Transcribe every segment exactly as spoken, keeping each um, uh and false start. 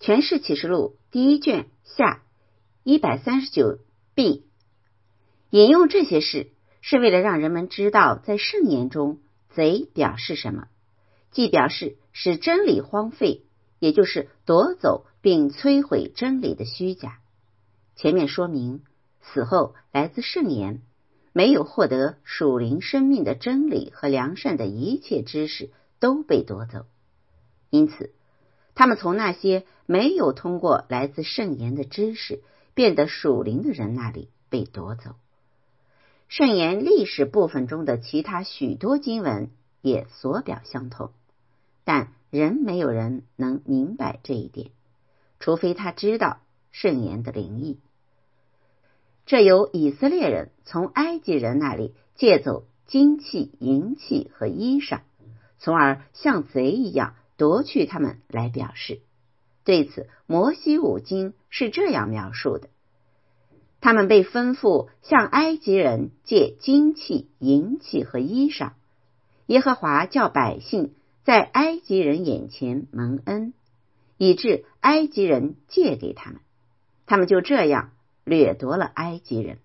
全释启示录第一卷下一百三十九 b。 引用这些事是为了让人们知道在圣言中贼表示什么，即表示使真理荒废，也就是夺走并摧毁真理的虚假。前面说明死后来自圣言没有获得属灵生命的真理和良善的一切知识都被夺走，因此他们从那些没有通过来自圣言的知识变得属灵的人那里被夺走。圣言历史部分中的其他许多经文也所表相同，但仍没有人能明白这一点，除非他知道圣言的灵意。这由以色列人从埃及人那里借走金器、银器和衣裳，从而像贼一样夺去他们来表示。对此，摩西五经是这样描述的：他们被吩咐向埃及人借金器、银器和衣裳，耶和华叫百姓在埃及人眼前蒙恩，以致埃及人借给他们，他们就这样掠夺了埃及人。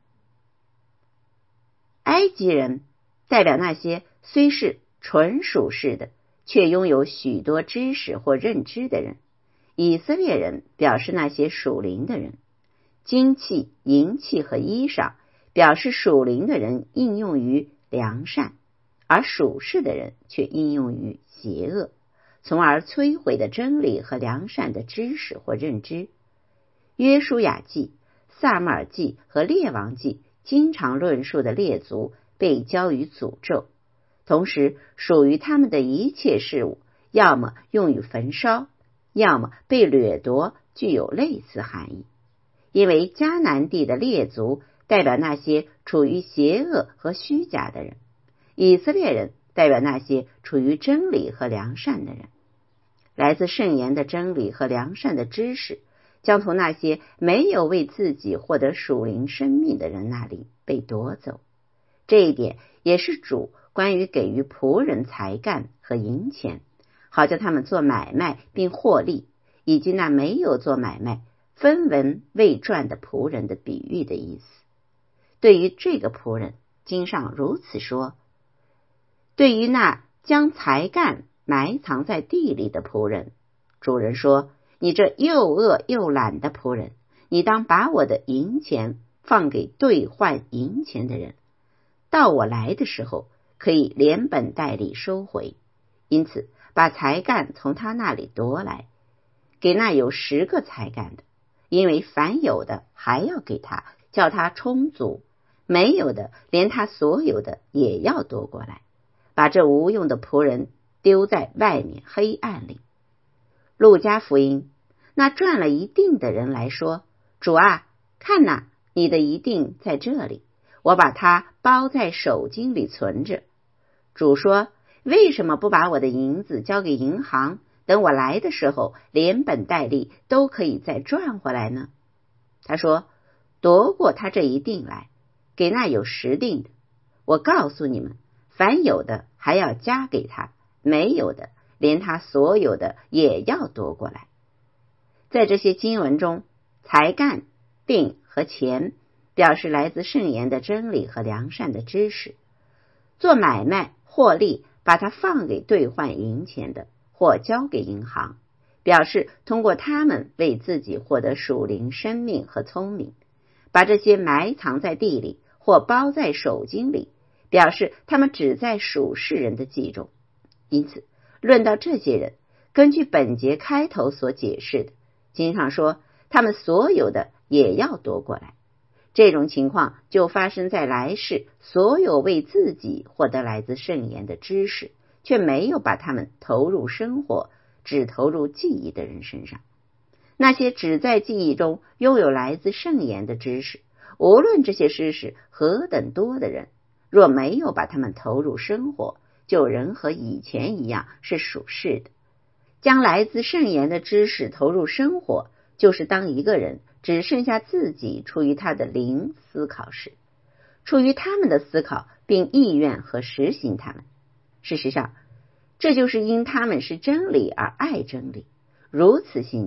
埃及人代表那些虽是纯属世的，却拥有许多知识或认知的人。以色列人表示那些属灵的人。金器、银器和衣裳表示属灵的人应用于良善，而属世的人却应用于邪恶，从而摧毁的真理和良善的知识或认知。约书亚记、撒母耳记和列王记经常论述的列族被交于诅咒，同时属于他们的一切事物要么用于焚烧，要么被掠夺，具有类似含义。因为迦南地的列族代表那些处于邪恶和虚假的人，以色列人代表那些处于真理和良善的人。来自圣言的真理和良善的知识将从那些没有为自己获得属灵生命的人那里被夺走。这一点也是主关于给予仆人才干和银钱，好叫他们做买卖并获利，以及那没有做买卖分文未赚的仆人的比喻的意思。对于这个仆人，经上如此说：对于那将才干埋藏在地里的仆人，主人说，你这又恶又懒的仆人，你当把我的银钱放给兑换银钱的人，到我来的时候可以连本带利收回。因此把才干从他那里夺来，给那有十个才干的，因为凡有的还要给他，叫他充足；没有的，连他所有的也要夺过来，把这无用的仆人丢在外面黑暗里。路加福音，那赚了一定的人来说，主啊，看哪，你的一定在这里，我把它包在手巾里存着。主说，为什么不把我的银子交给银行，等我来的时候连本带利都可以再赚回来呢？他说，夺过他这一定来，给那有十定的。我告诉你们，凡有的还要加给他，没有的连他所有的也要夺过来。在这些经文中，才干、定和钱表示来自圣言的真理和良善的知识。做买卖获利，把它放给兑换银钱的，或交给银行，表示通过他们为自己获得属灵生命和聪明。把这些埋藏在地里或包在手巾里，表示他们只在属世人的记中。因此论到这些人，根据本节开头所解释的，经上说他们所有的也要夺过来。这种情况就发生在来世所有为自己获得来自圣言的知识，却没有把他们投入生活，只投入记忆的人身上。那些只在记忆中拥有来自圣言的知识，无论这些知识何等多的人，若没有把他们投入生活，就仍和以前一样是属世的。将来自圣言的知识投入生活，就是当一个人只剩下自己出于他的灵思考时，出于他们的思考并意愿和实行他们。事实上，这就是因他们是真理而爱真理，如此行的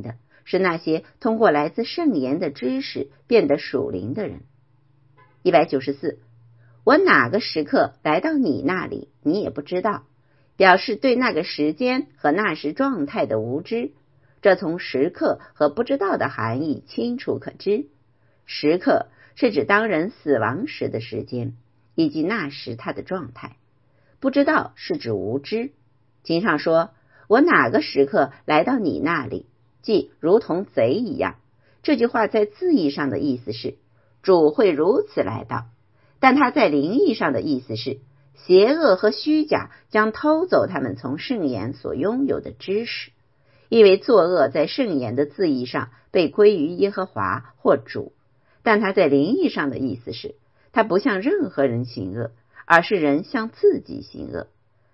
是那些通过来自圣言的知识变得属灵的人。一百九十四，我哪个时刻来到你那里，你也不知道，表示对那个时间和那时状态的无知。这从时刻和不知道的含义清楚可知。时刻是指当人死亡时的时间，以及那时他的状态。不知道是指无知。经上说，我哪个时刻来到你那里，即如同贼一样。这句话在字义上的意思是，主会如此来到，但他在灵意上的意思是，邪恶和虚假将偷走他们从圣言所拥有的知识。因为作恶在圣言的字义上被归于耶和华或主，但他在灵意上的意思是，他不向任何人行恶，而是人向自己行恶。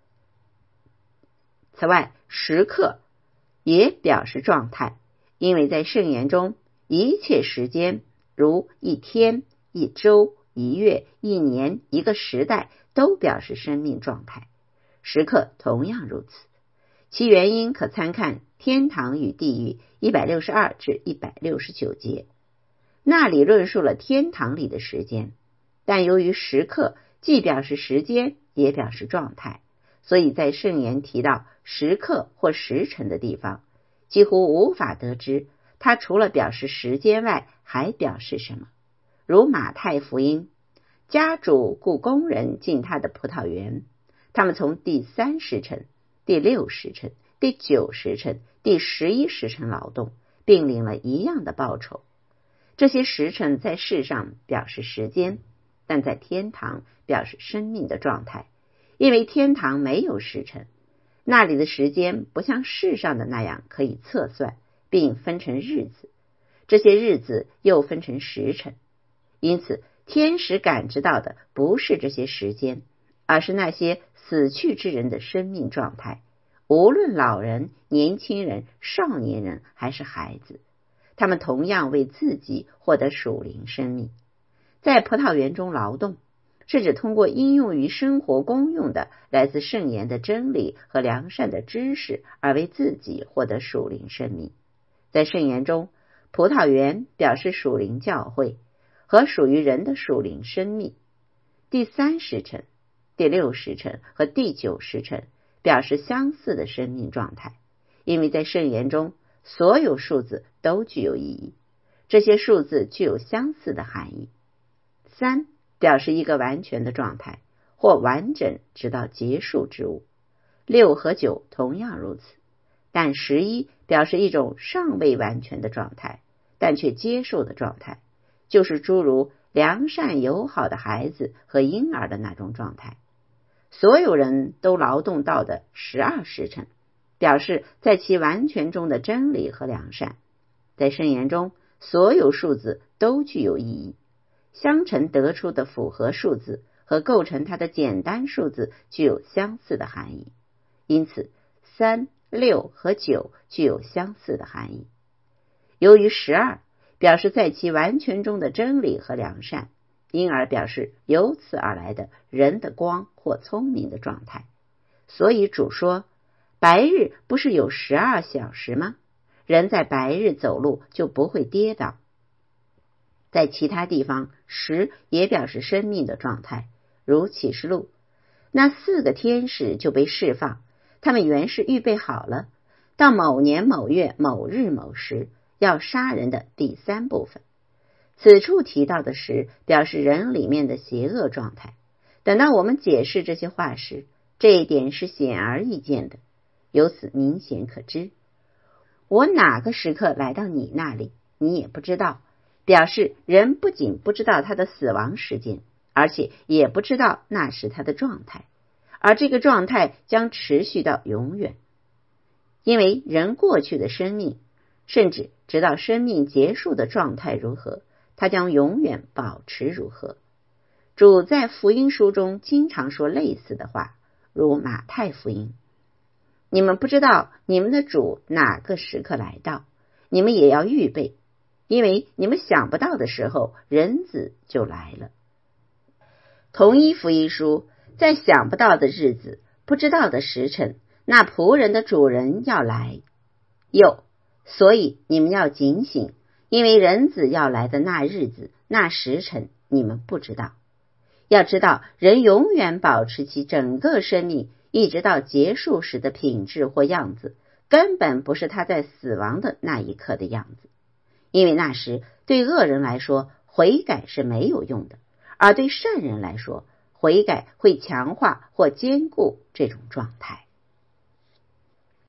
此外，时刻也表示状态，因为在圣言中，一切时间，如一天、一周、一月、一年、一个时代，都表示生命状态。时刻同样如此。其原因可参看天堂与地狱一百六十二至一百六十九节，那里论述了天堂里的时间，但由于时刻既表示时间也表示状态，所以在圣言提到时刻或时辰的地方，几乎无法得知它除了表示时间外还表示什么。如马太福音，家主雇工人进他的葡萄园，他们从第三时辰、第六时辰、第九时辰、第十一时辰劳动，并领了一样的报酬。这些时辰在世上表示时间，但在天堂表示生命的状态，因为天堂没有时辰，那里的时间不像世上的那样可以测算，并分成日子，这些日子又分成时辰。因此，天使感知到的不是这些时间，而是那些死去之人的生命状态，无论老人、年轻人、少年人还是孩子，他们同样为自己获得属灵生命。在葡萄园中劳动，是指通过应用于生活公用的来自圣言的真理和良善的知识而为自己获得属灵生命。在圣言中，葡萄园表示属灵教会和属于人的属灵生命。第三时辰、第六时辰和第九时辰表示相似的生命状态，因为在圣言中，所有数字都具有意义，这些数字具有相似的含义。三表示一个完全的状态，或完整直到结束之物。六和九同样如此，但十一表示一种尚未完全的状态，但却接受的状态，就是诸如良善友好的孩子和婴儿的那种状态。所有人都劳动到的十二时辰，表示在其完全中的真理和良善。在圣言中，所有数字都具有意义，相乘得出的复合数字和构成它的简单数字具有相似的含义，因此三、六和九具有相似的含义。由于十二表示在其完全中的真理和良善，因而表示由此而来的人的光或聪明的状态。所以主说，白日不是有十二小时吗？人在白日走路就不会跌倒。在其他地方，十也表示生命的状态，如启示录，那四个天使就被释放，他们原是预备好了，到某年某月某日某时要杀人的第三部分。此处提到的十表示人里面的邪恶状态。等到我们解释这些话时，这一点是显而易见的，由此明显可知。我哪个时刻来到你那里，你也不知道，表示人不仅不知道他的死亡时间，而且也不知道那时他的状态，而这个状态将持续到永远。因为人过去的生命，甚至直到生命结束的状态如何，他将永远保持如何。主在福音书中经常说类似的话，如马太福音，你们不知道你们的主哪个时刻来到，你们也要预备，因为你们想不到的时候，人子就来了。同一福音书，在想不到的日子，不知道的时辰，那仆人的主人要来。又所以你们要警醒，因为人子要来的那日子、那时辰，你们不知道。要知道，人永远保持其整个生命一直到结束时的品质或样子，根本不是他在死亡的那一刻的样子。因为那时对恶人来说，悔改是没有用的，而对善人来说，悔改会强化或坚固这种状态。